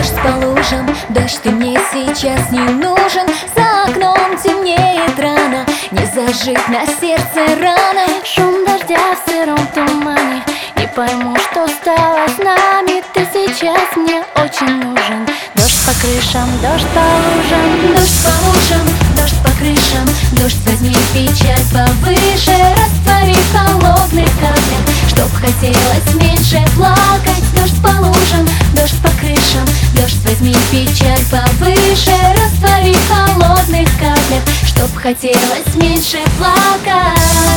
Дождь по лужам, дождь, ты мне сейчас не нужен. За окном темнеет рано, не зажить на сердце рана. Шум дождя в сыром тумане, не пойму, что стало с нами. Ты сейчас мне очень нужен. Дождь по крышам, дождь по лужам. Дождь по лужам, дождь по крышам. Дождь, возьми печаль повыше, раствори в холодных каплях, чтоб хотелось меньше плакать. Дождь по лужам, дождь по крышам. Дождь, возьми печаль повыше, раствори в холодных каплях, чтоб хотелось меньше плакать.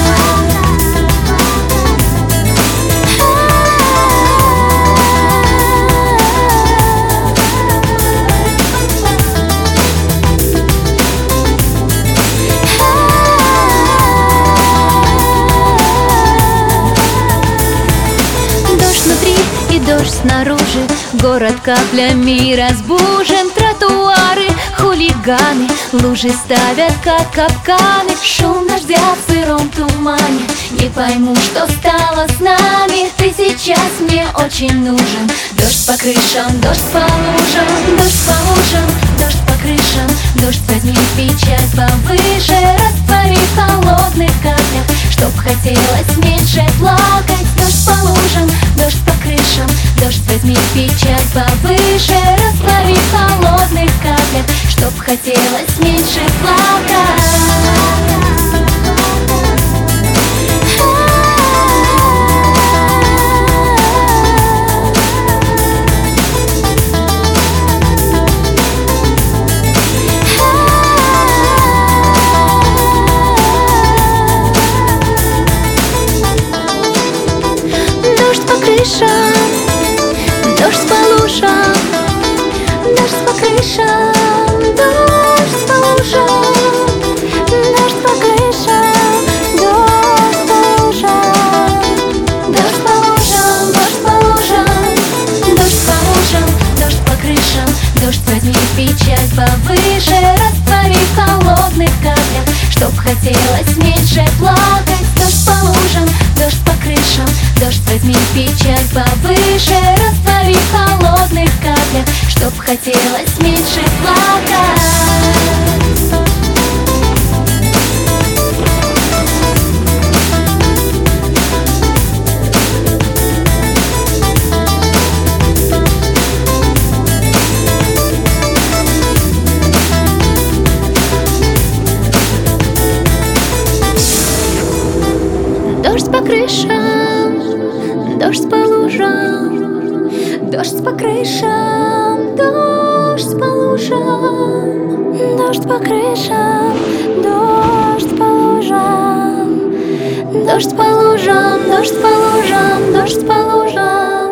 И дождь снаружи, город каплями разбужен. Тротуары, хулиганы, лужи ставят как капканы. Шум дождя в сыром тумане, не пойму, что стало с нами. Ты сейчас мне очень нужен. Дождь по крышам, дождь по лужам. Дождь по лужам, дождь по крышам. Дождь, возьми печаль повыше, раствори в холодных каплях, чтоб хотелось меньше плакать. Дождь по лужам, дождь по крышам. Дождь, возьми печаль повыше, раствори в холодных каплях, чтоб хотелось меньше плакать. Дождь по крышам, дождь по лужам. Дождь по крышам, дождь по лужам. Дождь по крышам, дождь по лужам. Дождь по лужам, дождь по лужам. Дождь по лужам, дождь по крышам. Дождь, возьми печаль повыше, раствори в холодных каплях, чтоб хотелось меньше плакать. Дождь по лужам, дождь по крышам. Дождь, возьми печаль повыше, раствори в холодных каплях, чтоб хотелось меньше плакать. Дождь по крышам, дождь по лужам. Дождь по крышам, дождь по лужам. Дождь по крышам, дождь по лужам. Дождь по лужам, дождь по лужам. Дождь по лужам.